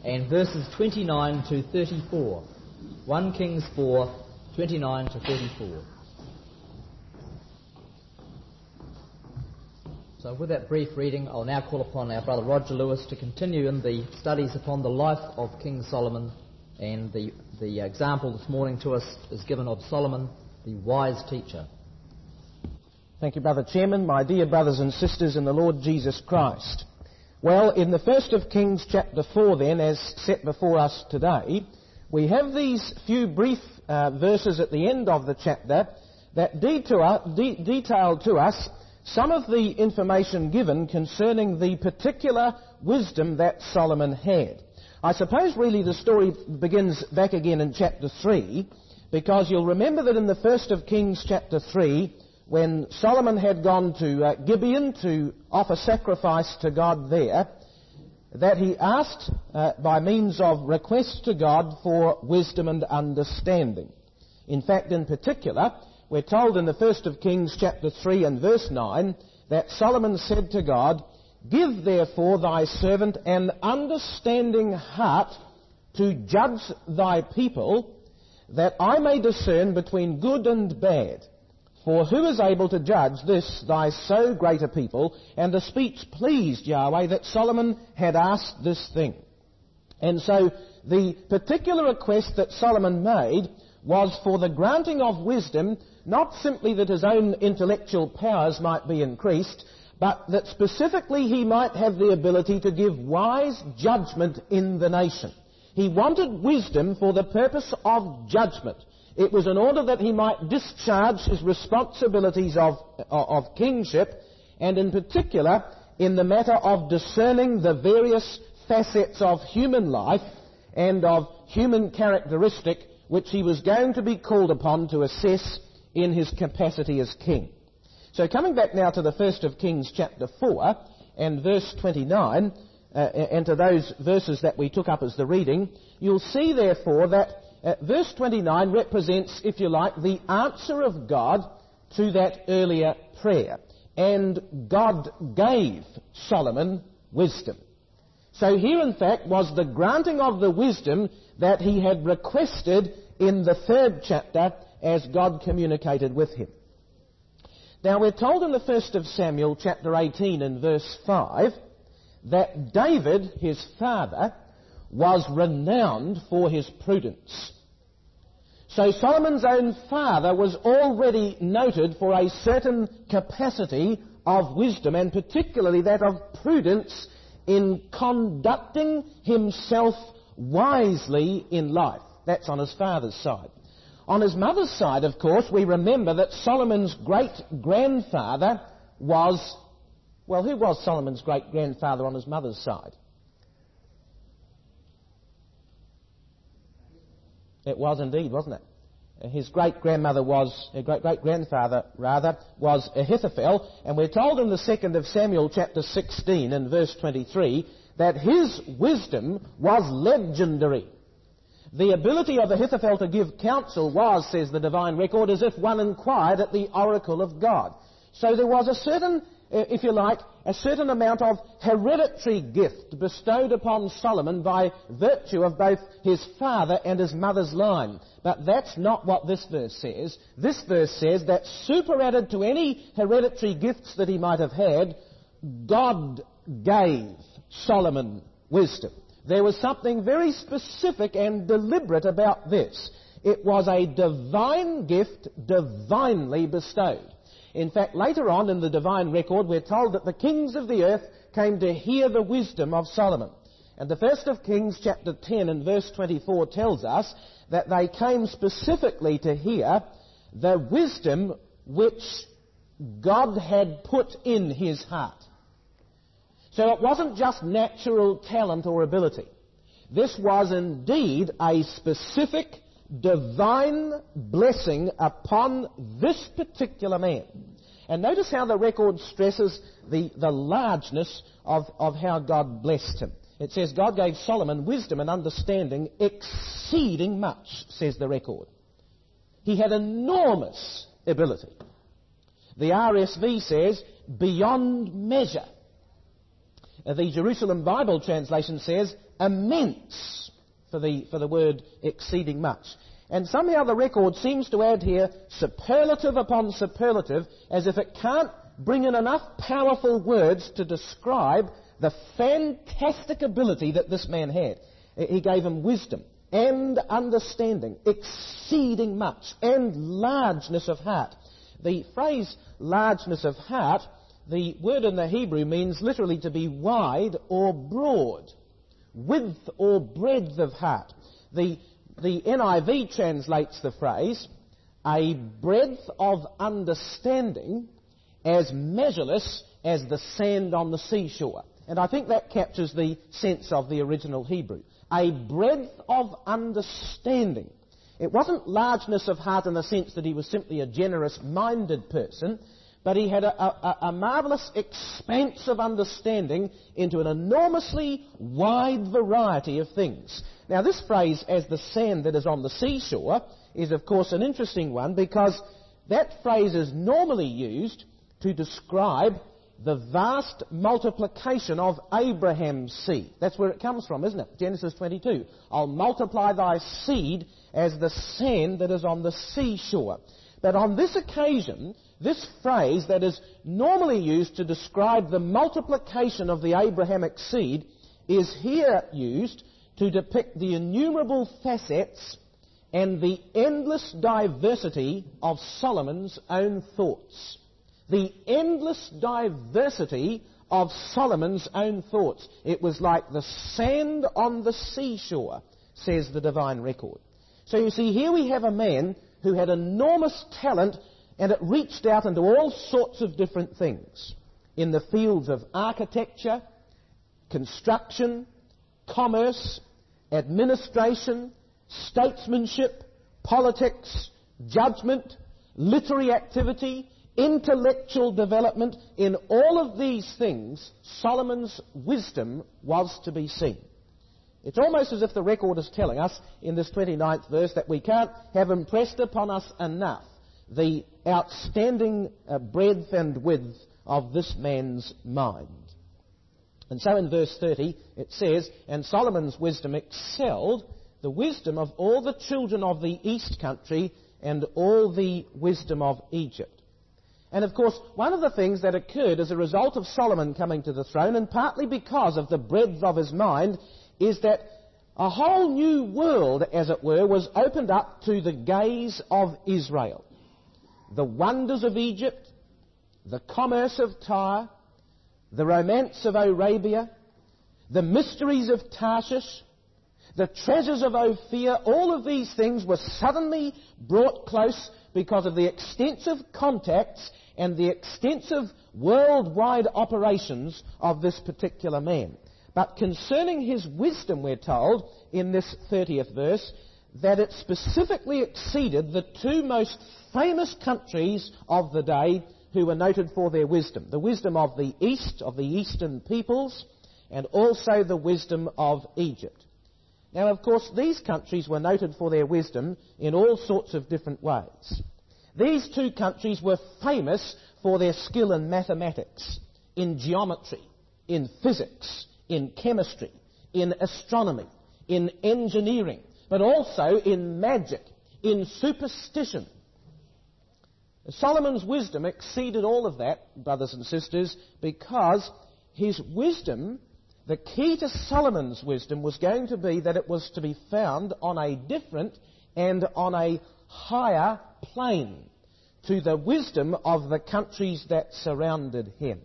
and verses 29 to 34. 1 Kings 4, 29 to 34. So with that brief reading, I'll now call upon our brother Roger Lewis to continue in the studies upon the life of King Solomon, and the example this morning to us is given of Solomon, the wise teacher. Thank you, Brother Chairman, my dear brothers and sisters in the Lord Jesus Christ. Well, in the 1st of Kings chapter 4 then, as set before us today, we have these few brief verses at the end of the chapter that detail to us some of the information given concerning the particular wisdom that Solomon had. I suppose really the story begins back again in chapter 3, because you'll remember that in the 1st of Kings chapter 3, when Solomon had gone to Gibeon to offer sacrifice to God there, that he asked by means of request to God for wisdom and understanding. In fact, in particular, we're told in the 1st of Kings chapter 3 and verse 9 that Solomon said to God, "Give therefore thy servant an understanding heart to judge thy people, that I may discern between good and bad. For who is able to judge this thy so great a people?" And the speech pleased Yahweh that Solomon had asked this thing. And so the particular request that Solomon made was for the granting of wisdom, not simply that his own intellectual powers might be increased, but that specifically he might have the ability to give wise judgment in the nation. He wanted wisdom for the purpose of judgment. It was in order that he might discharge his responsibilities of kingship, and in particular in the matter of discerning the various facets of human life and of human characteristic which he was going to be called upon to assess in his capacity as king. So coming back now to the 1st of Kings chapter 4 and verse 29, and to those verses that we took up as the reading, you'll see therefore that verse 29 represents, if you like, the answer of God to that earlier prayer. And God gave Solomon wisdom. So here, in fact, was the granting of the wisdom that he had requested in the 3rd chapter as God communicated with him. Now, we're told in the 1st of Samuel, chapter 18 and verse 5, that David, his father, was renowned for his prudence. So Solomon's own father was already noted for a certain capacity of wisdom, and particularly that of prudence in conducting himself wisely in life. That's on his father's side. On his mother's side, of course, we remember that Solomon's great-grandfather was... Well, who was Solomon's great-grandfather on his mother's side? It was indeed, wasn't it? His great-grandfather was Ahithophel, and we're told in the 2nd of Samuel chapter 16 and verse 23 that his wisdom was legendary. The ability of Ahithophel to give counsel was, says the divine record, as if one inquired at the oracle of God. So there was a certain, if you like, a certain amount of hereditary gift bestowed upon Solomon by virtue of both his father and his mother's line. But that's not what this verse says. This verse says that superadded to any hereditary gifts that he might have had, God gave Solomon wisdom. There was something very specific and deliberate about this. It was a divine gift, divinely bestowed. In fact, later on in the divine record, we're told that the kings of the earth came to hear the wisdom of Solomon. And the 1st of Kings chapter 10 and verse 24 tells us that they came specifically to hear the wisdom which God had put in his heart. So it wasn't just natural talent or ability. This was indeed a specific divine blessing upon this particular man. And notice how the record stresses the largeness of how God blessed him. It says God gave Solomon wisdom and understanding exceeding much, says the record. He had enormous ability. The RSV says beyond measure. The Jerusalem Bible translation says immense for the word exceeding much. And somehow the record seems to add here superlative upon superlative, as if it can't bring in enough powerful words to describe the fantastic ability that this man had. He gave him wisdom and understanding, exceeding much, and largeness of heart. The phrase largeness of heart, the word in the Hebrew means literally to be wide or broad, width or breadth of heart. The NIV translates the phrase, a breadth of understanding as measureless as the sand on the seashore. And I think that captures the sense of the original Hebrew. A breadth of understanding. It wasn't largeness of heart in the sense that he was simply a generous-minded person, but he had a marvellous expanse of understanding into an enormously wide variety of things. Now, this phrase, as the sand that is on the seashore, is of course an interesting one, because that phrase is normally used to describe the vast multiplication of Abraham's seed. That's where it comes from, isn't it? Genesis 22. I'll multiply thy seed as the sand that is on the seashore. But on this occasion, this phrase that is normally used to describe the multiplication of the Abrahamic seed is here used to depict the innumerable facets and the endless diversity of Solomon's own thoughts. The endless diversity of Solomon's own thoughts. It was like the sand on the seashore, says the divine record. So you see, here we have a man who had enormous talent, and it reached out into all sorts of different things. In the fields of architecture, construction, commerce, administration, statesmanship, politics, judgment, literary activity, intellectual development. In all of these things, Solomon's wisdom was to be seen. It's almost as if the record is telling us in this 29th verse that we can't have impressed upon us enough the outstanding breadth and width of this man's mind. And so in verse 30 it says, and Solomon's wisdom excelled the wisdom of all the children of the east country and all the wisdom of Egypt. And of course, one of the things that occurred as a result of Solomon coming to the throne, and partly because of the breadth of his mind, is that a whole new world, as it were, was opened up to the gaze of Israel. The wonders of Egypt, the commerce of Tyre, the romance of Arabia, the mysteries of Tarshish, the treasures of Ophir, all of these things were suddenly brought close because of the extensive contacts and the extensive worldwide operations of this particular man. But concerning his wisdom, we're told in this 30th verse, that it specifically exceeded the two most famous countries of the day who were noted for their wisdom. The wisdom of the East, of the Eastern peoples, and also the wisdom of Egypt. Now, of course, these countries were noted for their wisdom in all sorts of different ways. These two countries were famous for their skill in mathematics, in geometry, in physics, in chemistry, in astronomy, in engineering, but also in magic, in superstition. Solomon's wisdom exceeded all of that, brothers and sisters, because his wisdom, the key to Solomon's wisdom, was going to be that it was to be found on a different and on a higher plane to the wisdom of the countries that surrounded him.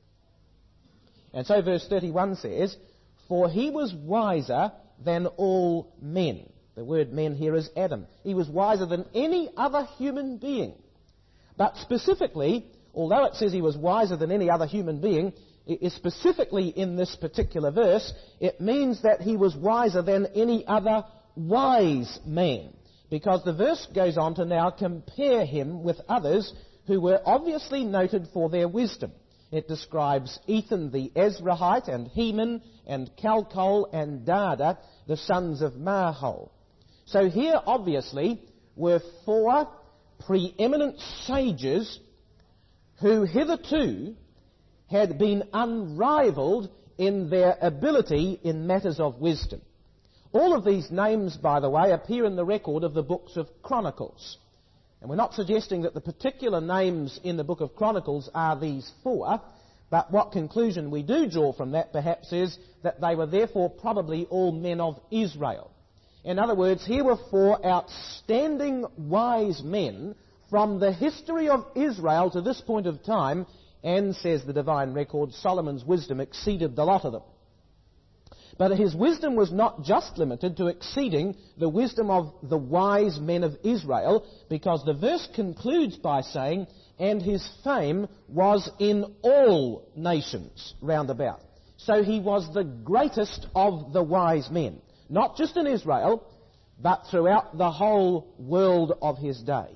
And so verse 31 says, for he was wiser than all men. The word men here is Adam. He was wiser than any other human being. But specifically, although it says he was wiser than any other human being, specifically in this particular verse, it means that he was wiser than any other wise man. Because the verse goes on to now compare him with others who were obviously noted for their wisdom. It describes Ethan the Ezrahite and Heman and Calcol and Dada, the sons of Mahol. So here obviously were four preeminent sages who hitherto had been unrivaled in their ability in matters of wisdom. All of these names, by the way, appear in the record of the books of Chronicles. And we're not suggesting that the particular names in the book of Chronicles are these four, but what conclusion we do draw from that perhaps is that they were therefore probably all men of Israel. In other words, here were four outstanding wise men from the history of Israel to this point of time, and, says the divine record, Solomon's wisdom exceeded the lot of them. But his wisdom was not just limited to exceeding the wisdom of the wise men of Israel, because the verse concludes by saying, and his fame was in all nations round about. So he was the greatest of the wise men, not just in Israel, but throughout the whole world of his day.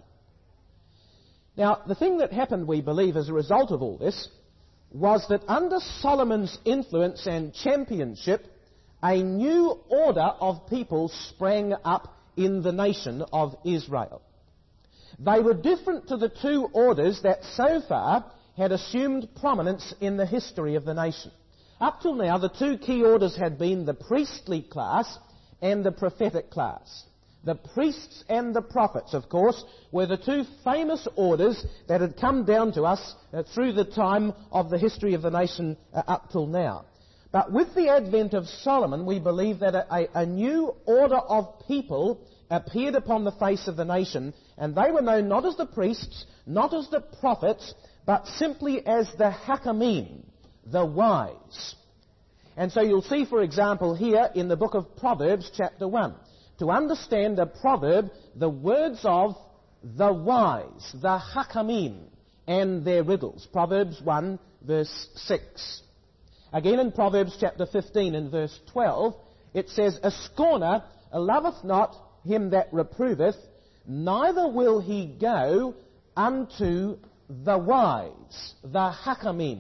Now, the thing that happened, we believe, as a result of all this, was that under Solomon's influence and championship, a new order of people sprang up in the nation of Israel. They were different to the two orders that so far had assumed prominence in the history of the nation. Up till now, the two key orders had been the priestly class and the prophetic class. The priests and the prophets, of course, were the two famous orders that had come down to us through the time of the history of the nation up till now. But with the advent of Solomon, we believe that a new order of people appeared upon the face of the nation, and they were known not as the priests, not as the prophets, but simply as the Hakamim, the wise. And so you'll see, for example, here in the book of Proverbs, chapter 1, to understand a proverb, the words of the wise, the Hakamim, and their riddles. Proverbs 1, verse 6. Again in Proverbs chapter 15 and verse 12, it says, a scorner loveth not him that reproveth, neither will he go unto the wise, the Hakamim.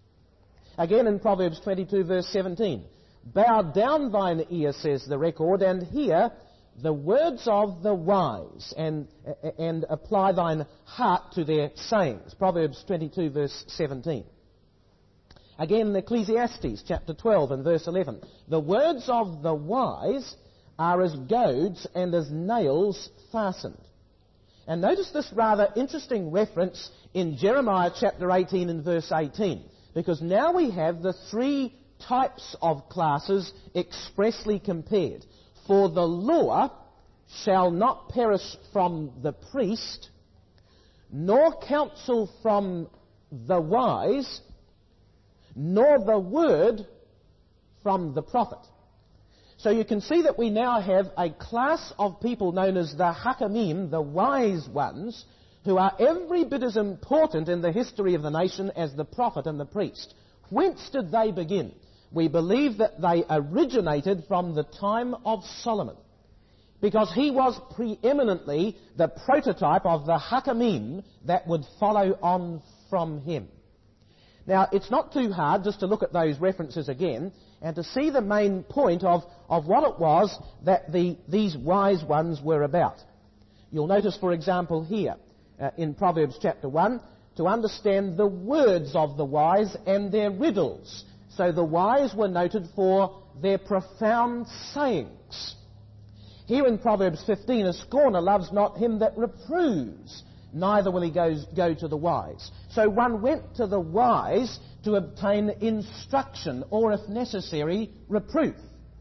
Again in Proverbs 22 verse 17, bow down thine ear, says the record, and hear the words of the wise, and apply thine heart to their sayings. Proverbs 22 verse 17. Again in Ecclesiastes chapter 12 and verse 11, the words of the wise are as goads and as nails fastened. And notice this rather interesting reference in Jeremiah chapter 18 and verse 18, because now we have the three types of classes expressly compared. For the law shall not perish from the priest, nor counsel from the wise, nor the word from the prophet. So you can see that we now have a class of people known as the Hakamim, the wise ones, who are every bit as important in the history of the nation as the prophet and the priest. Whence did they begin? We believe that they originated from the time of Solomon, because he was preeminently the prototype of the Hakamim that would follow on from him. Now, it's not too hard just to look at those references again and to see the main point of what it was that these wise ones were about. You'll notice, for example, here in Proverbs chapter 1, to understand the words of the wise and their riddles. So the wise were noted for their profound sayings. Here in Proverbs 15, a scorner loves not him that reproves, neither will he go to the wise. So one went to the wise to obtain instruction, or if necessary, reproof.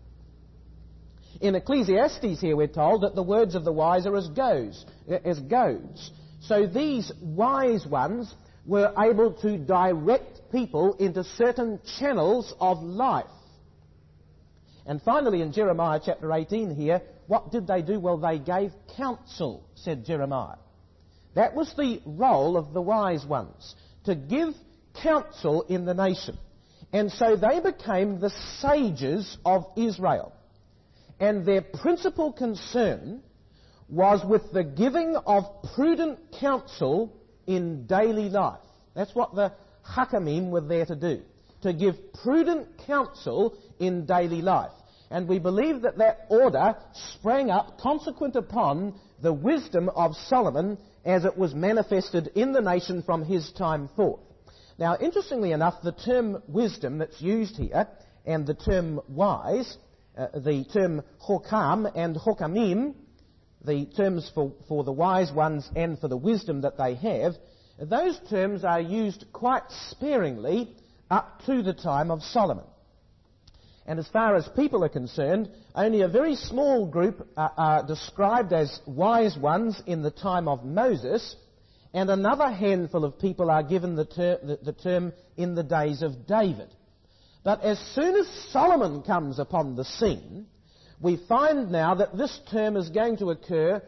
In Ecclesiastes here we're told that the words of the wise are as goads. So these wise ones were able to direct people into certain channels of life. And finally in Jeremiah chapter 18 here, what did they do? Well, they gave counsel, said Jeremiah. That was the role of the wise ones, to give counsel in the nation. And so they became the sages of Israel. And their principal concern was with the giving of prudent counsel in daily life. That's what the Hakamim were there to do, to give prudent counsel in daily life. And we believe that that order sprang up consequent upon the wisdom of Solomon as it was manifested in the nation from his time forth. Now, interestingly enough, the term wisdom that's used here and the term wise, the term hokam and hokamim, the terms for the wise ones and for the wisdom that they have, those terms are used quite sparingly up to the time of Solomon. And as far as people are concerned, only a very small group are described as wise ones in the time of Moses, and another handful of people are given the term in the days of David. But as soon as Solomon comes upon the scene, we find now that this term is going to occur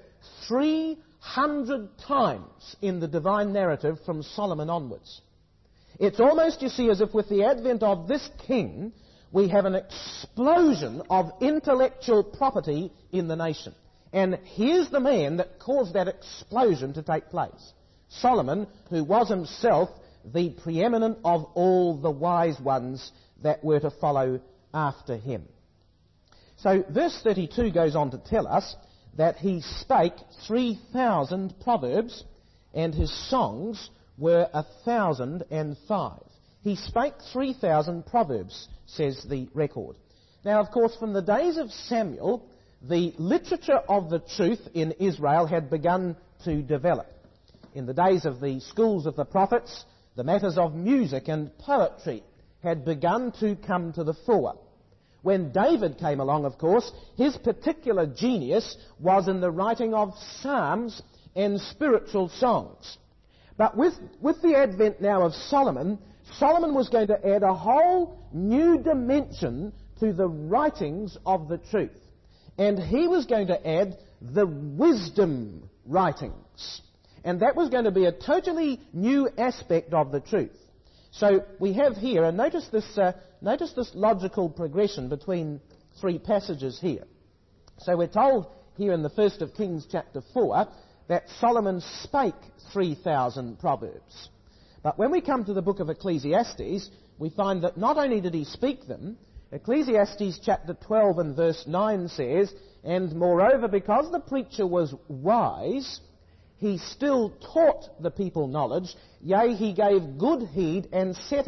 300 times in the divine narrative from Solomon onwards. It's almost, you see, as if with the advent of this king, we have an explosion of intellectual property in the nation. And here's the man that caused that explosion to take place. Solomon, who was himself the preeminent of all the wise ones that were to follow after him. So verse 32 goes on to tell us that he spake 3,000 proverbs, and his songs were 1,005. He spake 3,000 proverbs, says the record. Now, of course, from the days of Samuel, the literature of the truth in Israel had begun to develop. In the days of the schools of the prophets, the matters of music and poetry had begun to come to the fore. When David came along, of course, his particular genius was in the writing of psalms and spiritual songs. But with the advent now of Solomon, Solomon was going to add a whole new dimension to the writings of the truth. And he was going to add the wisdom writings. And that was going to be a totally new aspect of the truth. So we have here, and notice this logical progression between three passages here. So we're told here in the 1st of Kings chapter 4 that Solomon spake 3,000 proverbs. But when we come to the book of Ecclesiastes, we find that not only did he speak them, Ecclesiastes chapter 12 and verse 9 says, and moreover, because the preacher was wise, he still taught the people knowledge, yea, he gave good heed and sought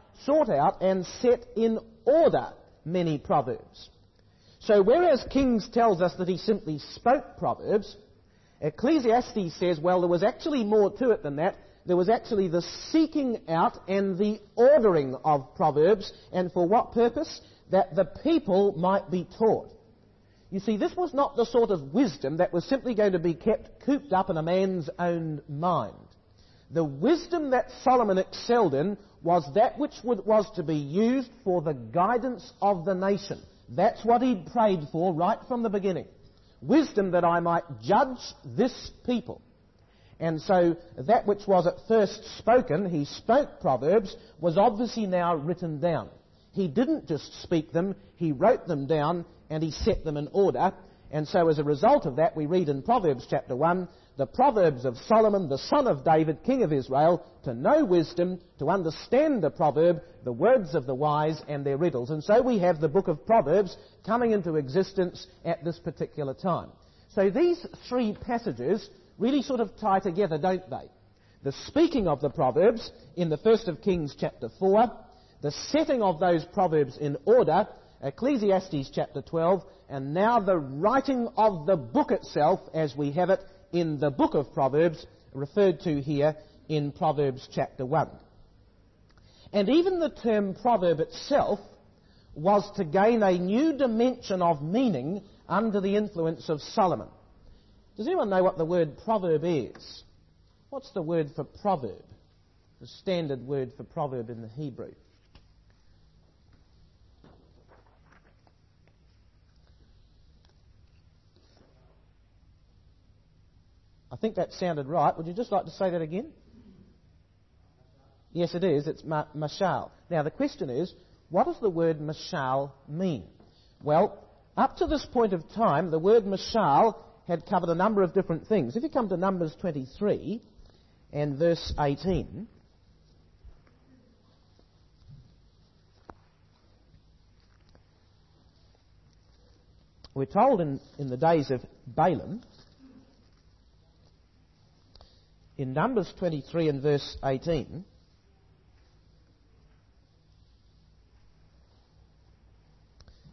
out and set in order many proverbs. So whereas Kings tells us that he simply spoke proverbs, Ecclesiastes says, well, there was actually more to it than that. There was actually the seeking out and the ordering of proverbs. And for what purpose? That the people might be taught. You see, this was not the sort of wisdom that was simply going to be kept cooped up in a man's own mind. The wisdom that Solomon excelled in was that which was to be used for the guidance of the nation. That's what he'd prayed for right from the beginning. Wisdom that I might judge this people. And so that which was at first spoken, he spoke proverbs, was obviously now written down. He didn't just speak them, he wrote them down and he set them in order. And so as a result of that, we read in Proverbs chapter 1, the Proverbs of Solomon, the son of David, king of Israel, to know wisdom, to understand the proverb, the words of the wise and their riddles. And so we have the book of Proverbs coming into existence at this particular time. So these three passages really sort of tie together, don't they? The speaking of the Proverbs in the 1st of Kings chapter 4, the setting of those Proverbs in order, Ecclesiastes chapter 12, and now the writing of the book itself as we have it in the book of Proverbs, referred to here in Proverbs chapter 1. And even the term proverb itself was to gain a new dimension of meaning under the influence of Solomon. Does anyone know what the word proverb is? What's the word for proverb? The standard word for proverb in the Hebrew. I think that sounded right. Would you just like to say that again? Yes, it is. It's mashal. Now, the question is, what does the word mashal mean? Well, up to this point of time, the word mashal had covered a number of different things. If you come to Numbers 23 and verse 18, we're told in the days of Balaam, in Numbers 23 and verse 18,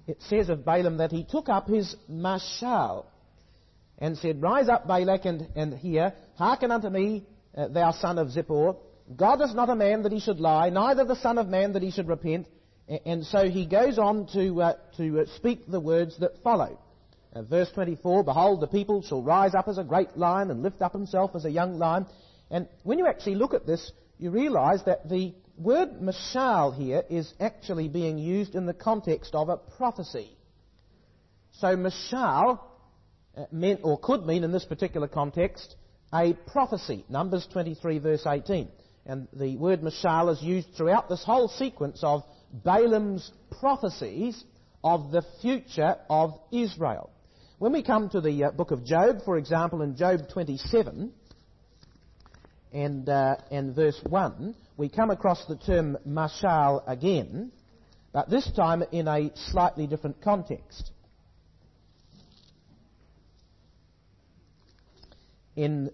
it says of Balaam that he took up his mashal and said, Rise up, Balak, and hear, hearken unto me, thou son of Zippor. God is not a man that he should lie, neither the son of man that he should repent. And so he goes on to speak the words that follow. Verse 24, Behold, the people shall rise up as a great lion and lift up himself as a young lion. And when you actually look at this, you realize that the word mashal here is actually being used in the context of a prophecy. So mashal meant, or could mean in this particular context, a prophecy. Numbers 23 verse 18. And the word mashal is used throughout this whole sequence of Balaam's prophecies of the future of Israel. When we come to the book of Job, for example, in Job 27 and verse 1, we come across the term mashal again, but this time in a slightly different context. In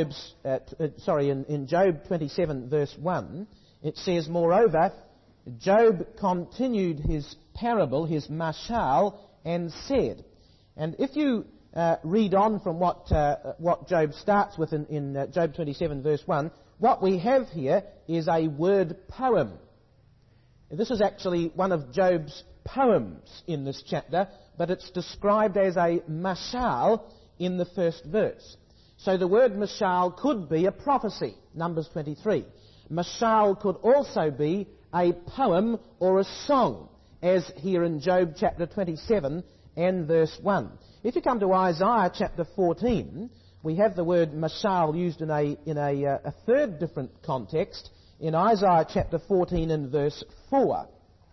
in Job 27 verse 1, it says, Moreover, Job continued his parable, his mashal, and said. And if you read on from what Job starts with in Job 27 verse 1, what we have here is a word poem. This is actually one of Job's poems in this chapter, but it's described as a mashal in the first verse. So the word mashal could be a prophecy, Numbers 23. Mashal could also be a poem or a song, as here in Job chapter 27 and verse 1. If you come to Isaiah chapter 14, we have the word mashal used in a third different context, in Isaiah chapter 14 and verse 4.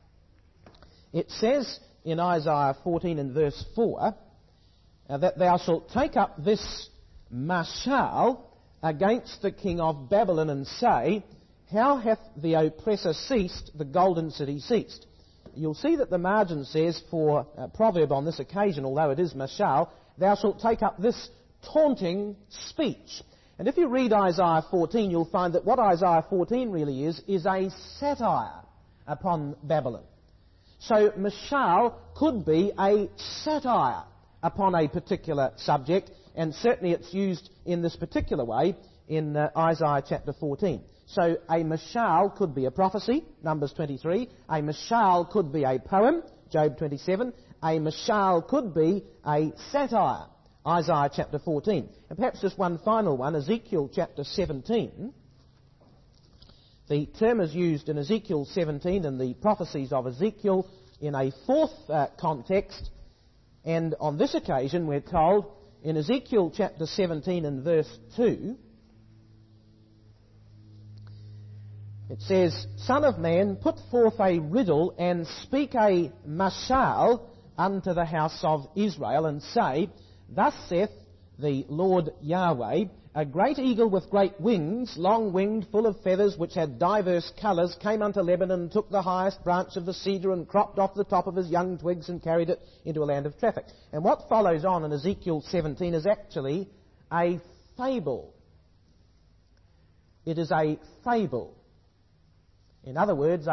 It says in Isaiah 14 and verse 4 that thou shalt take up this mashal against the king of Babylon and say, How hath the oppressor ceased, the golden city ceased? You'll see that the margin says for a proverb on this occasion, although it is mashal, thou shalt take up this taunting speech. And if you read Isaiah 14, you'll find that what Isaiah 14 really is a satire upon Babylon. So mashal could be a satire upon a particular subject, and certainly it's used in this particular way in Isaiah chapter 14. So a mashal could be a prophecy, Numbers 23. A mashal could be a poem, Job 27. A mashal could be a satire, Isaiah chapter 14. And perhaps just one final one, Ezekiel chapter 17. The term is used in Ezekiel 17 and the prophecies of Ezekiel in a fourth context. And on this occasion we're told in Ezekiel chapter 17 and verse 2, it says, Son of man, put forth a riddle and speak a mashal unto the house of Israel, and say, Thus saith the Lord Yahweh, a great eagle with great wings, long-winged, full of feathers, which had diverse colours, came unto Lebanon, and took the highest branch of the cedar, and cropped off the top of his young twigs, and carried it into a land of traffic. And what follows on in Ezekiel 17 is actually a fable. It is a fable. In other words,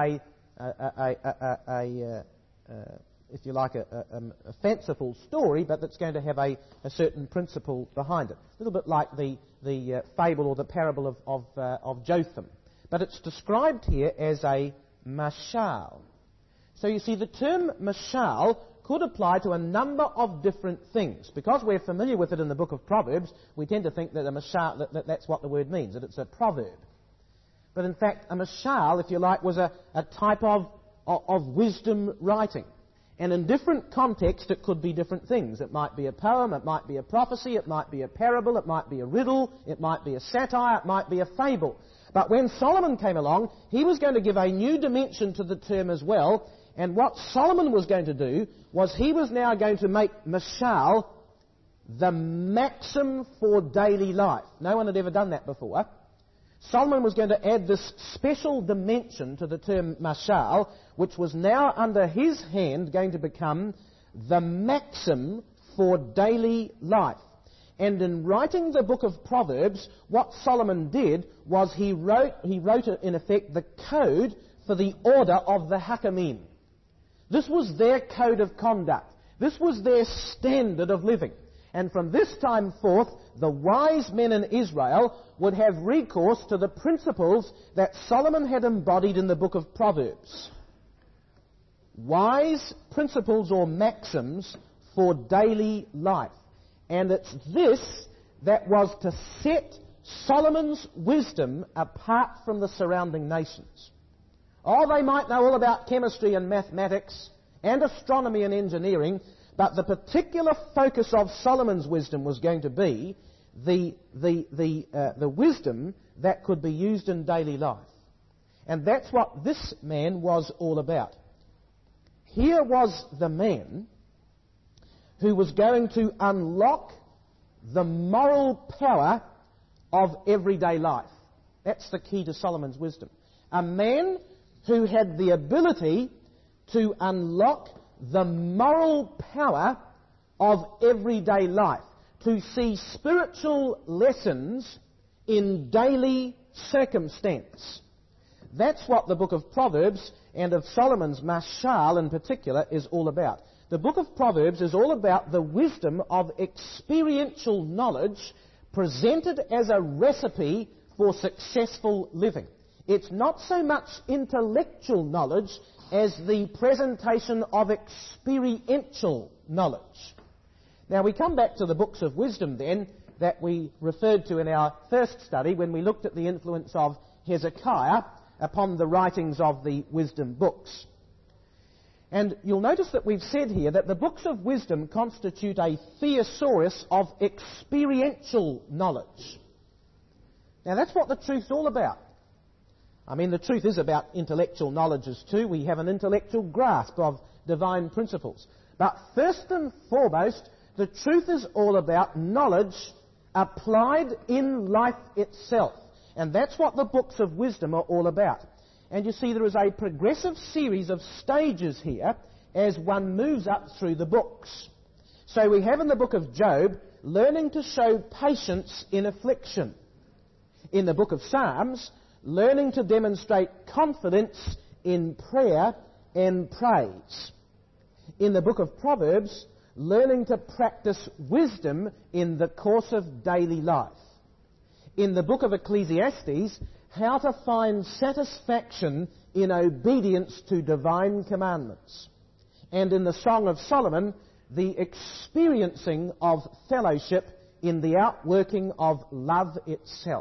if you like, a fanciful story, but that's going to have a certain principle behind it. A little bit like the fable or the parable of Jotham. But it's described here as a mashal. So you see, the term mashal could apply to a number of different things. Because we're familiar with it in the book of Proverbs, we tend to think that a mashal, that's what the word means, that it's a proverb. But in fact, a mashal, if you like, was a type of wisdom writing. And in different contexts, it could be different things. It might be a poem, it might be a prophecy, it might be a parable, it might be a riddle, it might be a satire, it might be a fable. But when Solomon came along, he was going to give a new dimension to the term as well. And what Solomon was going to do was he was now going to make mashal the maxim for daily life. No one had ever done that before. Solomon was going to add this special dimension to the term mashal, which was now under his hand going to become the maxim for daily life. And in writing the book of Proverbs, what Solomon did was he wrote in effect the code for the order of the Hakamim. This was their code of conduct. This was their standard of living. And from this time forth, the wise men in Israel would have recourse to the principles that Solomon had embodied in the book of Proverbs. Wise principles or maxims for daily life. And it's this that was to set Solomon's wisdom apart from the surrounding nations. Oh, they might know all about chemistry and mathematics and astronomy and engineering, but the particular focus of Solomon's wisdom was going to be the wisdom that could be used in daily life. And that's what this man was all about. Here was the man who was going to unlock the moral power of everyday life. That's the key to Solomon's wisdom. A man who had the ability to unlock the moral power of everyday life, to see spiritual lessons in daily circumstance. That's what the book of Proverbs, and of Solomon's Mashal in particular, is all about. The book of Proverbs is all about the wisdom of experiential knowledge presented as a recipe for successful living. It's not so much intellectual knowledge as the presentation of experiential knowledge. Now we come back to the books of wisdom then that we referred to in our first study when we looked at the influence of Hezekiah upon the writings of the wisdom books. And you'll notice that we've said here that the books of wisdom constitute a thesaurus of experiential knowledge. Now that's what the truth's all about. I mean, the truth is about intellectual knowledges too. We have an intellectual grasp of divine principles. But first and foremost, the truth is all about knowledge applied in life itself. And that's what the books of wisdom are all about. And you see there is a progressive series of stages here as one moves up through the books. So we have in the book of Job learning to show patience in affliction. In the book of Psalms, learning to demonstrate confidence in prayer and praise. In the book of Proverbs, learning to practice wisdom in the course of daily life. In the book of Ecclesiastes, how to find satisfaction in obedience to divine commandments. And in the Song of Solomon, the experiencing of fellowship in the outworking of love itself.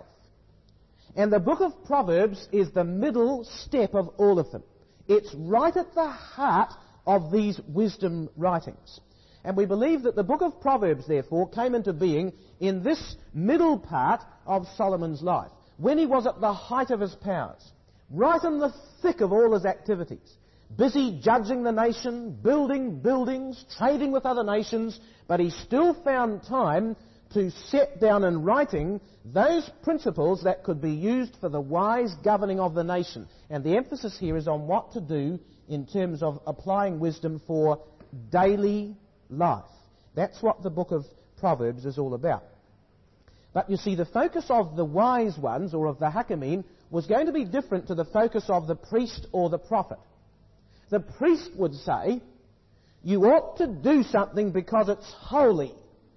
And the book of Proverbs is the middle step of all of them. It's right at the heart of these wisdom writings. And we believe that the book of Proverbs, therefore, came into being in this middle part of Solomon's life, when he was at the height of his powers, right in the thick of all his activities, busy judging the nation, building buildings, trading with other nations, but he still found time to set down in writing those principles that could be used for the wise governing of the nation. And the emphasis here is on what to do in terms of applying wisdom for daily life. That's what the book of Proverbs is all about. But you see, the focus of the wise ones, or of the Hakamim, was going to be different to the focus of the priest or the prophet. The priest would say, you ought to do something because it's holy.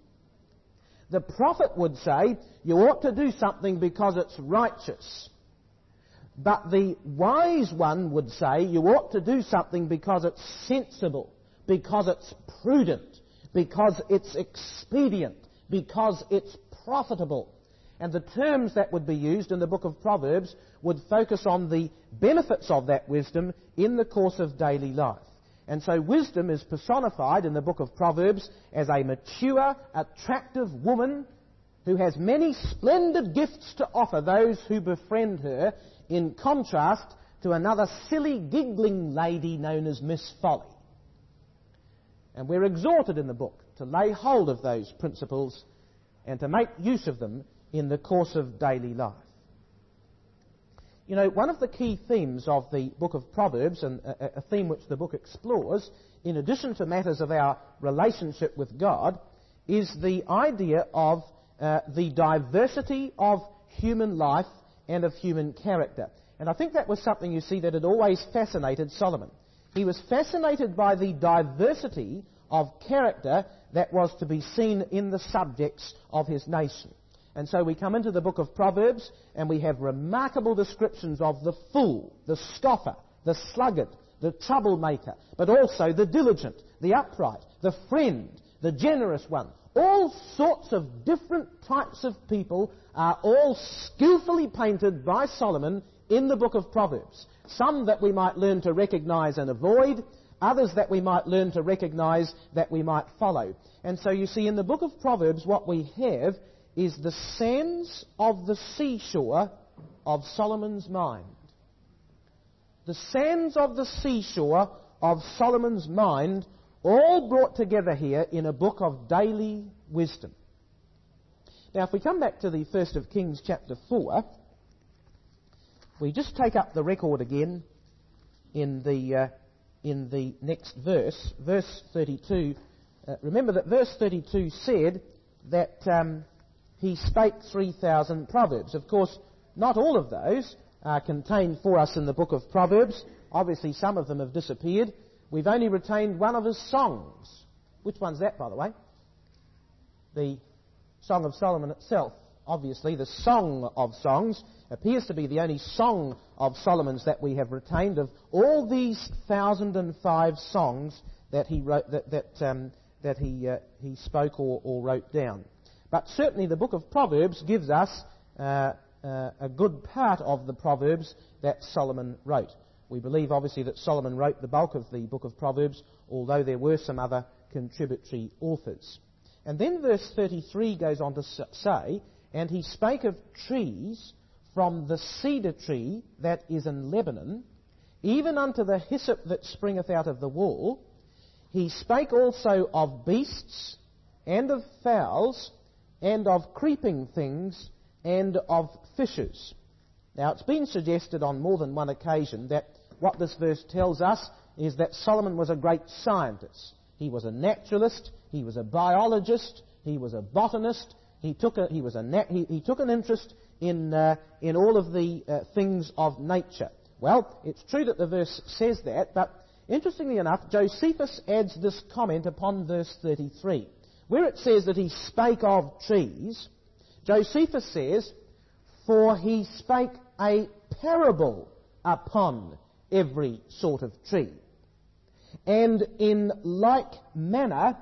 The prophet would say, you ought to do something because it's righteous. But the wise one would say, you ought to do something because it's sensible, because it's prudent, because it's expedient, because it's profitable. And the terms that would be used in the book of Proverbs would focus on the benefits of that wisdom in the course of daily life. And so wisdom is personified in the book of Proverbs as a mature, attractive woman who has many splendid gifts to offer those who befriend her, in contrast to another silly, giggling lady known as Miss Folly. And we're exhorted in the book to lay hold of those principles and to make use of them in the course of daily life. You know, one of the key themes of the book of Proverbs, and a theme which the book explores, in addition to matters of our relationship with God, is the idea of the diversity of human life and of human character. And I think that was something, you see, that had always fascinated Solomon. He was fascinated by the diversity of character that was to be seen in the subjects of his nation. And so we come into the book of Proverbs, and we have remarkable descriptions of the fool, the scoffer, the sluggard, the troublemaker, but also the diligent, the upright, the friend, the generous one. All sorts of different types of people are all skillfully painted by Solomon in the book of Proverbs. Some that we might learn to recognize and avoid, others that we might learn to recognize that we might follow. And so you see, in the book of Proverbs, what we have is the sands of the seashore of Solomon's mind. The sands of the seashore of Solomon's mind, all brought together here in a book of daily wisdom. Now, if we come back to the 1st of Kings chapter 4, we just take up the record again in the next verse, verse 32. Remember that verse 32 said that he spake 3,000 proverbs. Of course, not all of those are contained for us in the book of Proverbs. Obviously, some of them have disappeared. We've only retained one of his songs. Which one's that, by the way? The Song of Solomon itself. Obviously, the Song of Songs appears to be the only song of Solomon's that we have retained of all these 1,005 songs that he wrote, that he spoke or wrote down. But certainly the book of Proverbs gives us a good part of the Proverbs that Solomon wrote. We believe, obviously, that Solomon wrote the bulk of the book of Proverbs, although there were some other contributory authors. And then verse 33 goes on to say, and he spake of trees from the cedar tree that is in Lebanon, even unto the hyssop that springeth out of the wall. He spake also of beasts, and of fowls, and of creeping things, and of fishes. Now, it's been suggested on more than one occasion that what this verse tells us is that Solomon was a great scientist. He was a naturalist, he was a biologist, he was a botanist, he took an interest in all of the things of nature. Well, it's true that the verse says that, but interestingly enough, Josephus adds this comment upon verse 33. Where it says that he spake of trees, Josephus says, for he spake a parable upon every sort of tree. And in like manner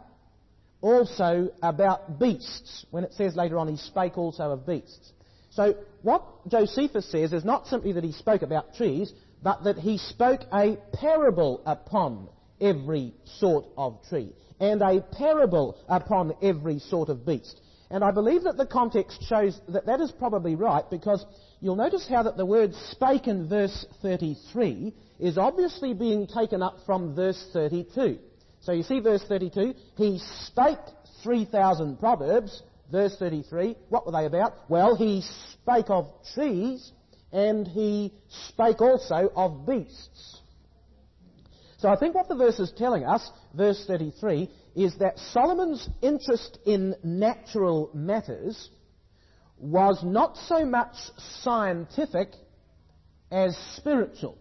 also about beasts, when it says later on he spake also of beasts. So what Josephus says is not simply that he spoke about trees, but that he spoke a parable upon every sort of tree, and a parable upon every sort of beast. And I believe that the context shows that that is probably right, because you'll notice how that the word spake in verse 33 is obviously being taken up from verse 32. So you see verse 32, he spake 3,000 proverbs. Verse 33, what were they about? Well, he spake of trees, and he spake also of beasts. So I think what the verse is telling us, verse 33, is that Solomon's interest in natural matters was not so much scientific as spiritual.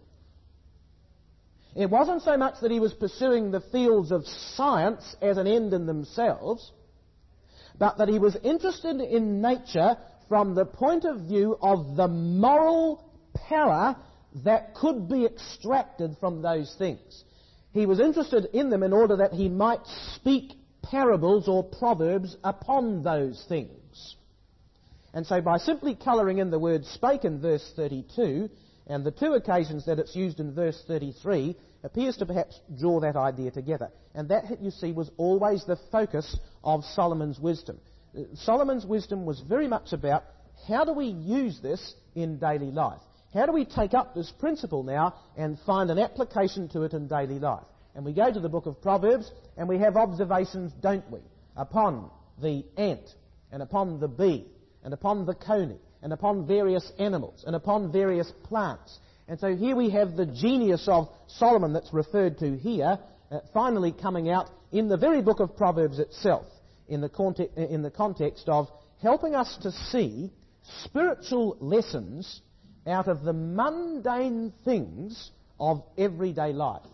It wasn't so much that he was pursuing the fields of science as an end in themselves, but that he was interested in nature from the point of view of the moral power that could be extracted from those things. He was interested in them in order that he might speak parables or proverbs upon those things. And so by simply colouring in the word spake in verse 32, and the two occasions that it's used in verse 33, appears to perhaps draw that idea together. And that, you see, was always the focus of Solomon's wisdom. Solomon's wisdom was very much about how do we use this in daily life? How do we take up this principle now and find an application to it in daily life? And we go to the book of Proverbs, and we have observations, don't we, upon the ant, and upon the bee, and upon the coney, and upon various animals, and upon various plants. And so here we have the genius of Solomon that's referred to here, finally coming out in the very book of Proverbs itself, in the context of helping us to see spiritual lessons out of the mundane things of everyday life.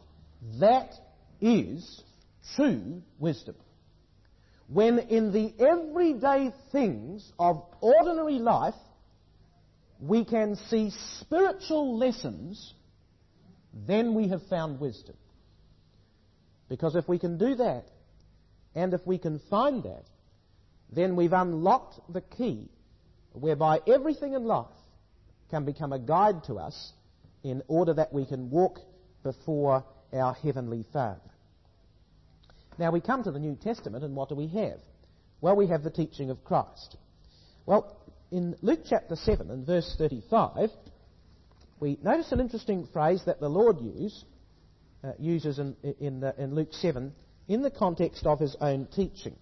That is true wisdom. When in the everyday things of ordinary life we can see spiritual lessons, then we have found wisdom. Because if we can do that, and if we can find that, then we've unlocked the key whereby everything in life can become a guide to us in order that we can walk before our Heavenly Father. Now we come to the New Testament, and what do we have? Well, we have the teaching of Christ. Well, in Luke chapter 7 and verse 35, we notice an interesting phrase that the Lord uses in Luke 7 in the context of his own teaching.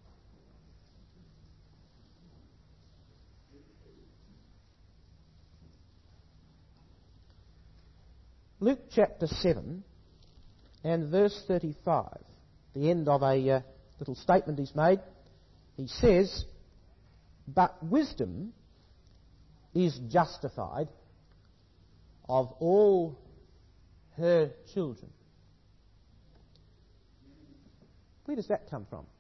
Luke chapter 7 and verse 35, the end of a little statement he's made. He says, "But wisdom is justified of all her children." Where does that come from?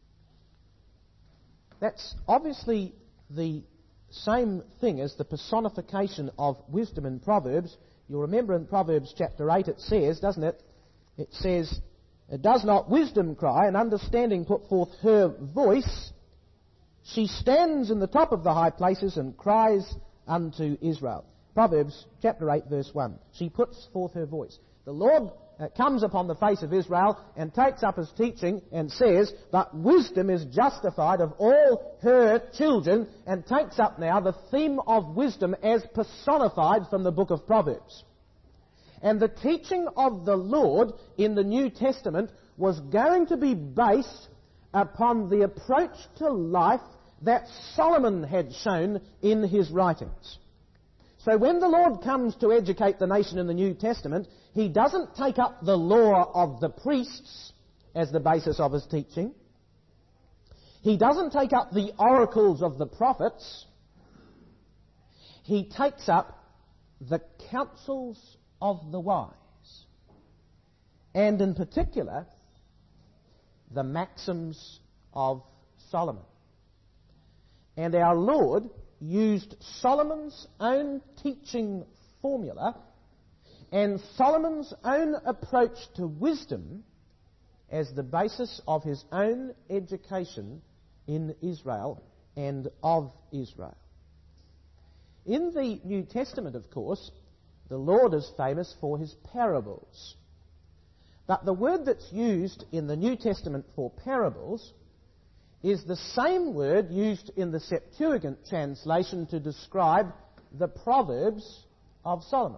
That's obviously the same thing as the personification of wisdom in Proverbs. You'll remember in Proverbs chapter 8 it says, doesn't it? It says, "Does not wisdom cry, and understanding put forth her voice? She stands in the top of the high places and cries unto Israel." Proverbs chapter 8 verse 1. She puts forth her voice. The Lord comes upon the face of Israel and takes up his teaching and says, "But wisdom is justified of all her children," and takes up now the theme of wisdom as personified from the book of Proverbs. And the teaching of the Lord in the New Testament was going to be based upon the approach to life that Solomon had shown in his writings. So when the Lord comes to educate the nation in the New Testament, he doesn't take up the law of the priests as the basis of his teaching. He doesn't take up the oracles of the prophets. He takes up the counsels of the wise, and in particular, the maxims of Solomon. And our Lord used Solomon's own teaching formula and Solomon's own approach to wisdom as the basis of his own education in Israel and of Israel. In the New Testament, of course, the Lord is famous for his parables. But the word that's used in the New Testament for parables is the same word used in the Septuagint translation to describe the Proverbs of Solomon.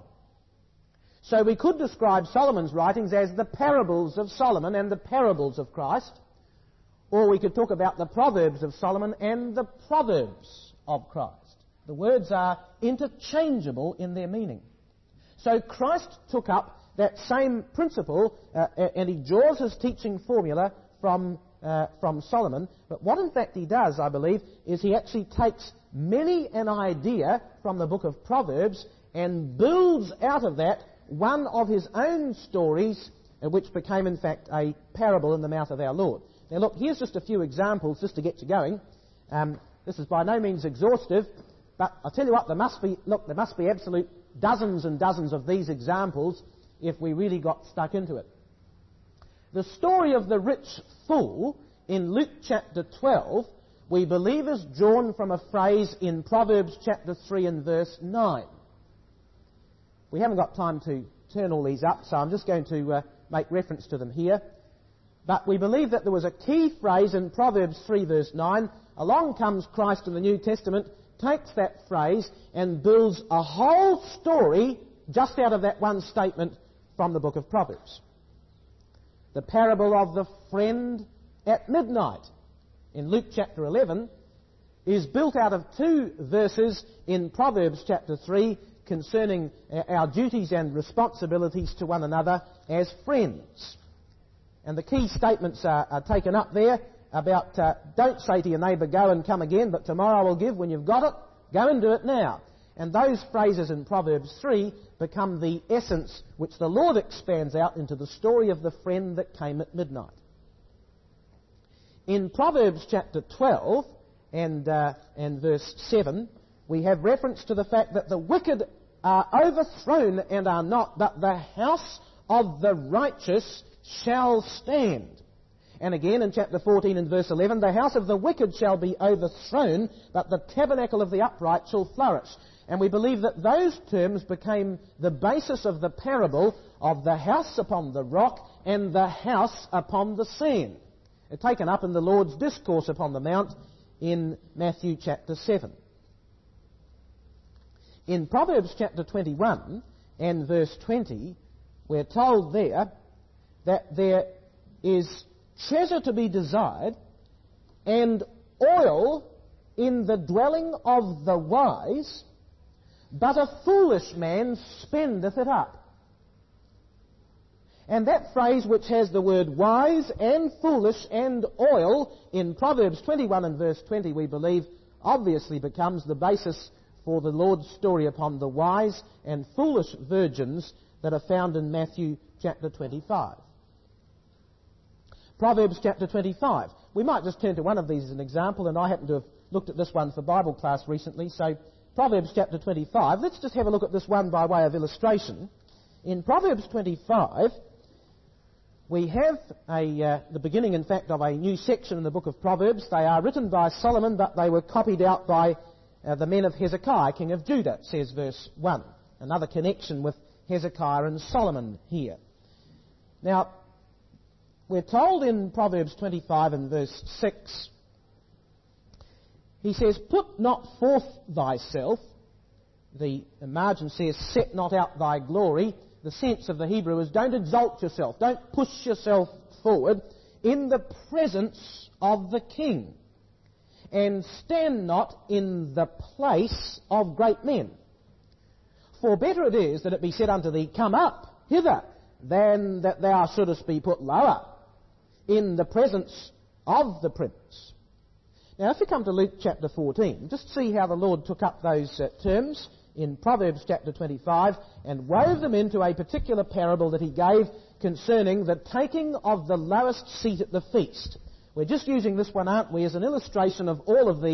So we could describe Solomon's writings as the parables of Solomon and the parables of Christ, or we could talk about the Proverbs of Solomon and the Proverbs of Christ. The words are interchangeable in their meaning. So Christ took up that same principle and he draws his teaching formula from Solomon. But what in fact he does, I believe, is he actually takes many an idea from the book of Proverbs and builds out of that one of his own stories, which became in fact a parable in the mouth of our Lord. Now look, here's just a few examples just to get you going. This is by no means exhaustive, but I'll tell you what, there must be absolute dozens and dozens of these examples if we really got stuck into it. The story of the rich fool in Luke chapter 12, we believe is drawn from a phrase in Proverbs chapter 3 and verse 9. We haven't got time to turn all these up, so I'm just going to make reference to them here. But we believe that there was a key phrase in Proverbs 3 verse 9. Along comes Christ in the New Testament, takes that phrase and builds a whole story just out of that one statement from the book of Proverbs. The parable of the friend at midnight in Luke chapter 11 is built out of two verses in Proverbs chapter 3 concerning our duties and responsibilities to one another as friends. And the key statements are taken up there about don't say to your neighbour, "Go and come again, but tomorrow I will give." When you've got it, go and do it now. And those phrases in Proverbs 3 become the essence which the Lord expands out into the story of the friend that came at midnight. In Proverbs chapter 12 and verse 7, we have reference to the fact that the wicked are overthrown and are not, but the house of the righteous shall stand. And again in chapter 14 and verse 11, the house of the wicked shall be overthrown, but the tabernacle of the upright shall flourish. And we believe that those terms became the basis of the parable of the house upon the rock and the house upon the sand, taken up in the Lord's discourse upon the mount in Matthew chapter 7. In Proverbs chapter 21 and verse 20, we're told there that there is treasure to be desired and oil in the dwelling of the wise, but a foolish man spendeth it up. And that phrase, which has the word wise and foolish and oil in Proverbs 21 and verse 20, we believe, obviously becomes the basis for the Lord's story upon the wise and foolish virgins that are found in Matthew chapter 25. Proverbs chapter 25. We might just turn to one of these as an example, and I happen to have looked at this one for Bible class recently, so Proverbs chapter 25. Let's just have a look at this one by way of illustration. In Proverbs 25, we have the beginning, in fact, of a new section in the book of Proverbs. They are written by Solomon, but they were copied out by the men of Hezekiah, king of Judah, says verse 1. Another connection with Hezekiah and Solomon here. Now, we're told in Proverbs 25 and verse 6, he says, "Put not forth thyself," the margin says, "set not out thy glory." The sense of the Hebrew is, don't exalt yourself, don't push yourself forward, "in the presence of the king, and stand not in the place of great men. For better it is that it be said unto thee, Come up hither, than that thou shouldest be put lower in the presence of the prince." Now, if you come to Luke chapter 14, just see how the Lord took up those terms in Proverbs chapter 25 and wove them into a particular parable that he gave concerning the taking of the lowest seat at the feast. We're just using this one, aren't we, as an illustration of all of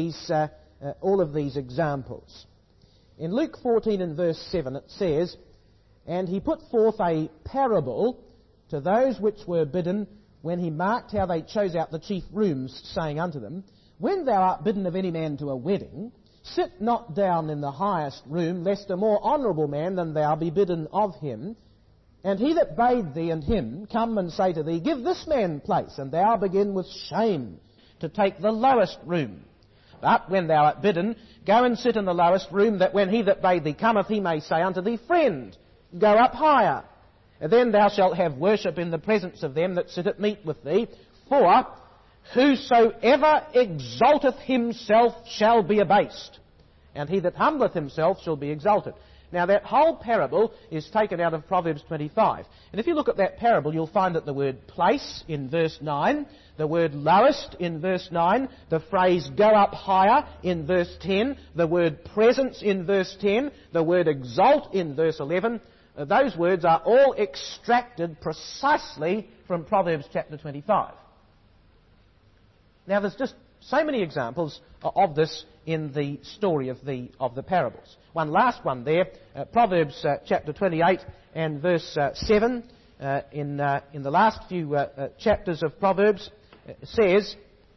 these examples. In Luke 14 and verse 7 it says, "And he put forth a parable to those which were bidden, when he marked how they chose out the chief rooms, saying unto them, When thou art bidden of any man to a wedding, sit not down in the highest room, lest a more honourable man than thou be bidden of him. And he that bade thee and him come and say to thee, Give this man place, and thou begin with shame to take the lowest room. But when thou art bidden, go and sit in the lowest room, that when he that bade thee cometh, he may say unto thee, Friend, go up higher. And then thou shalt have worship in the presence of them that sit at meat with thee. For whosoever exalteth himself shall be abased, and he that humbleth himself shall be exalted." Now that whole parable is taken out of Proverbs 25. And if you look at that parable, you'll find that the word place in verse 9, the word lowest in verse 9, the phrase go up higher in verse 10, the word presence in verse 10, the word exalt in verse 11, those words are all extracted precisely from Proverbs chapter 25. Now there's just so many examples of this in the story of the parables. One last one there, Proverbs chapter 28 and verse 7, in the last few chapters of Proverbs, says,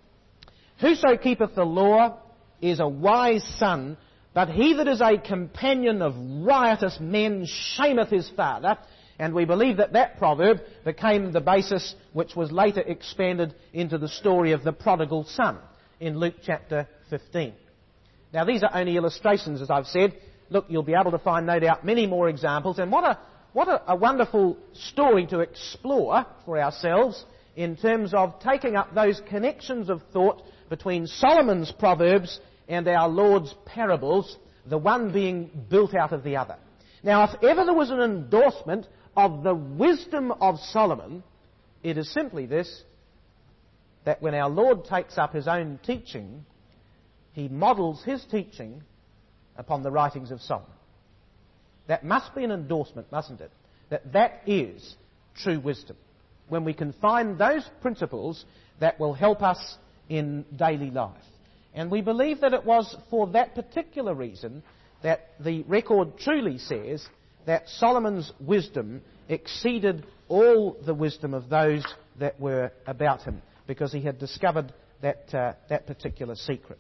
"Whoso keepeth the law is a wise son, but he that is a companion of riotous men shameth his father." And we believe that that proverb became the basis which was later expanded into the story of the prodigal son in Luke chapter 15. Now these are only illustrations, as I've said. Look, you'll be able to find, no doubt, many more examples. And what a wonderful story to explore for ourselves in terms of taking up those connections of thought between Solomon's Proverbs and our Lord's parables, the one being built out of the other. Now, if ever there was an endorsement of the wisdom of Solomon, it is simply this, that when our Lord takes up his own teaching, he models his teaching upon the writings of Solomon. That must be an endorsement, mustn't it? That is true wisdom. When we can find those principles that will help us in daily life. And we believe that it was for that particular reason that the record truly says that Solomon's wisdom exceeded all the wisdom of those that were about him, because he had discovered that particular secret.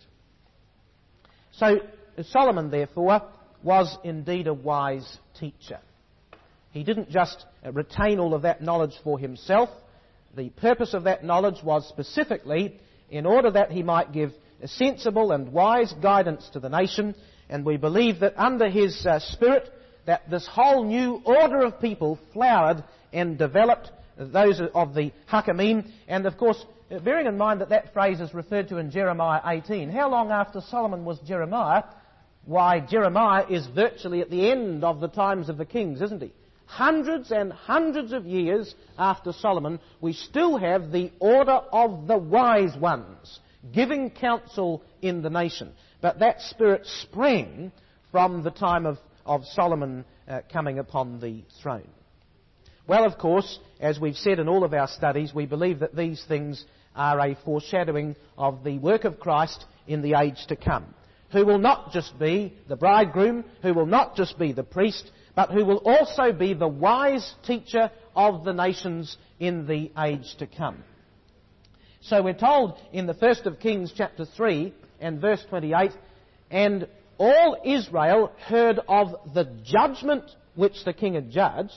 So Solomon, therefore, was indeed a wise teacher. He didn't just retain all of that knowledge for himself. The purpose of that knowledge was specifically in order that he might give sensible and wise guidance to the nation. And we believe that under his spirit, that this whole new order of people flowered and developed, those of the Hakamim. And of course, bearing in mind that that phrase is referred to in Jeremiah 18. How long after Solomon was Jeremiah? Why, Jeremiah is virtually at the end of the times of the kings, isn't he? Hundreds and hundreds of years after Solomon, we still have the order of the wise ones giving counsel in the nation. But that spirit sprang from the time of Solomon coming upon the throne. Well, of course, as we've said in all of our studies, we believe that these things are a foreshadowing of the work of Christ in the age to come, who will not just be the bridegroom, who will not just be the priest, but who will also be the wise teacher of the nations in the age to come. So we're told in the 1st of Kings chapter 3 and verse 28, and all Israel heard of the judgment which the king had judged,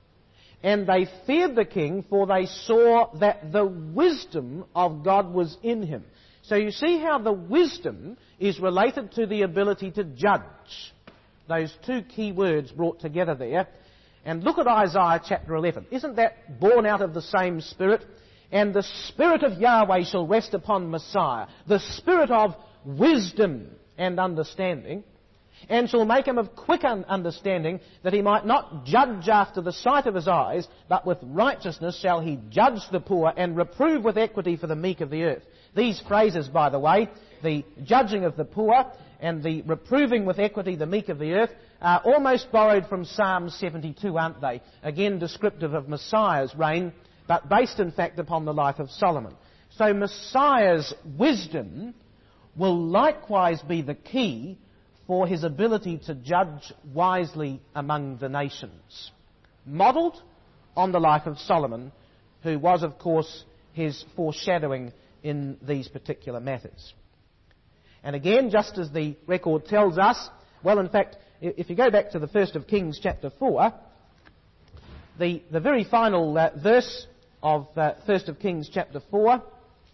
and they feared the king, for they saw that the wisdom of God was in him. So you see how the wisdom is related to the ability to judge. Those two key words brought together there. And look at Isaiah chapter 11. Isn't that born out of the same spirit? And the Spirit of Yahweh shall rest upon Messiah, the Spirit of wisdom and understanding, and shall make him of quick understanding, that he might not judge after the sight of his eyes, but with righteousness shall he judge the poor, and reprove with equity for the meek of the earth. These phrases, by the way, the judging of the poor and the reproving with equity the meek of the earth, are almost borrowed from Psalm 72, aren't they? Again, descriptive of Messiah's reign, but based in fact upon the life of Solomon. So Messiah's wisdom will likewise be the key for his ability to judge wisely among the nations, modelled on the life of Solomon, who was, of course, his foreshadowing in these particular matters. And again, just as the record tells us, well, in fact, if you go back to the 1st of Kings chapter 4, the very final verse of 1st of Kings chapter 4,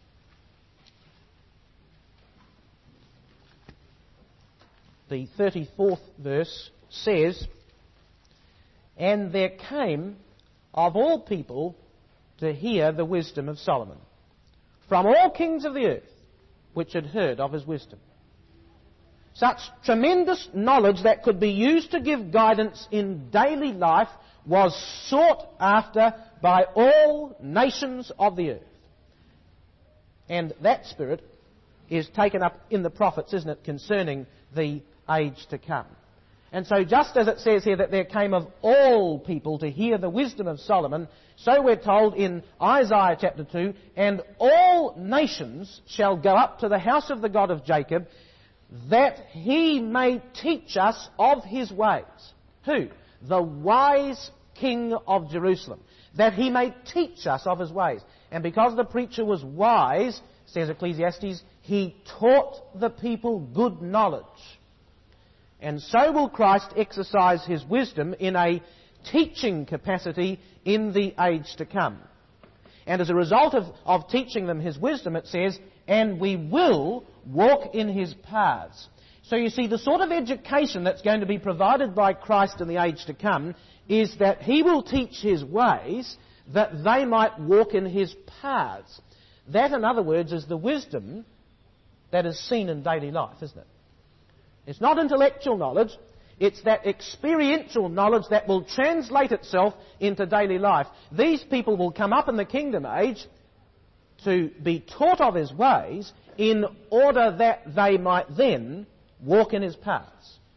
the 34th verse says, and there came of all people to hear the wisdom of Solomon, from all kings of the earth, which had heard of his wisdom. Such tremendous knowledge that could be used to give guidance in daily life was sought after by all nations of the earth. And that spirit is taken up in the prophets, isn't it, concerning the age to come. And so just as it says here that there came of all people to hear the wisdom of Solomon, so we're told in Isaiah chapter 2, and all nations shall go up to the house of the God of Jacob, that he may teach us of his ways. Who? The wise King of Jerusalem. That he may teach us of his ways. And because the preacher was wise, says Ecclesiastes, he taught the people good knowledge. And so will Christ exercise his wisdom in a teaching capacity in the age to come. And as a result of teaching them his wisdom, it says, and we will walk in his paths. So you see, the sort of education that's going to be provided by Christ in the age to come is that he will teach his ways that they might walk in his paths. That, in other words, is the wisdom that is seen in daily life, isn't it? It's not intellectual knowledge, it's that experiential knowledge that will translate itself into daily life. These people will come up in the kingdom age to be taught of his ways in order that they might then walk in his paths.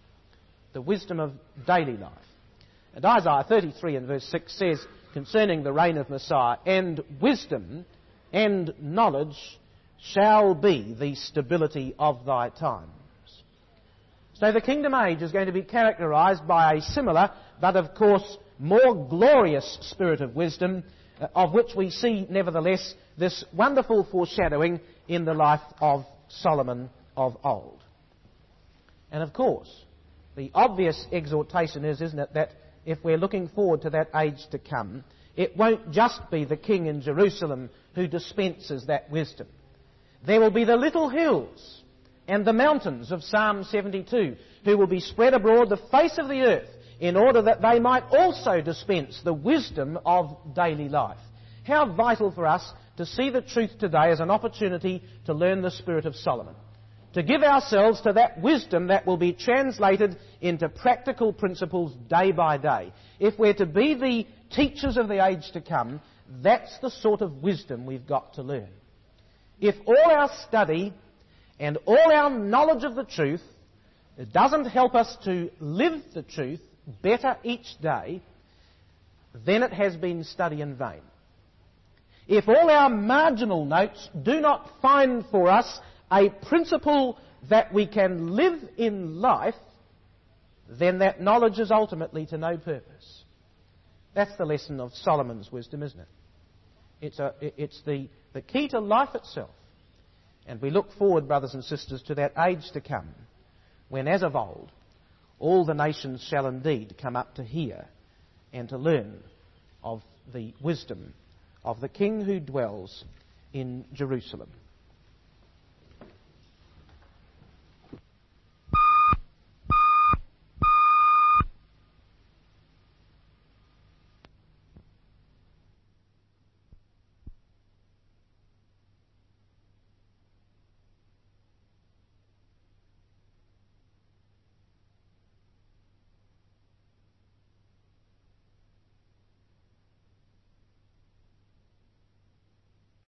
the wisdom of daily life. And Isaiah 33 and verse 6 says concerning the reign of Messiah, "And wisdom and knowledge shall be the stability of thy times." So the kingdom age is going to be characterised by a similar, but of course more glorious spirit of wisdom, of which we see nevertheless this wonderful foreshadowing in the life of Solomon of old. And of course, the obvious exhortation is, isn't it, that if we're looking forward to that age to come, it won't just be the king in Jerusalem who dispenses that wisdom. There will be the little hills and the mountains of Psalm 72 who will be spread abroad the face of the earth in order that they might also dispense the wisdom of daily life. How vital for us to see the truth today as an opportunity to learn the spirit of Solomon, to give ourselves to that wisdom that will be translated into practical principles day by day. If we're to be the teachers of the age to come, that's the sort of wisdom we've got to learn. If all our study and all our knowledge of the truth doesn't help us to live the truth better each day, then it has been study in vain. If all our marginal notes do not find for us a principle that we can live in life, then that knowledge is ultimately to no purpose. That's the lesson of Solomon's wisdom, isn't it? It's the key to life itself. And we look forward, brothers and sisters, to that age to come, when, as of old, all the nations shall indeed come up to hear and to learn of the wisdom of the King who dwells in Jerusalem.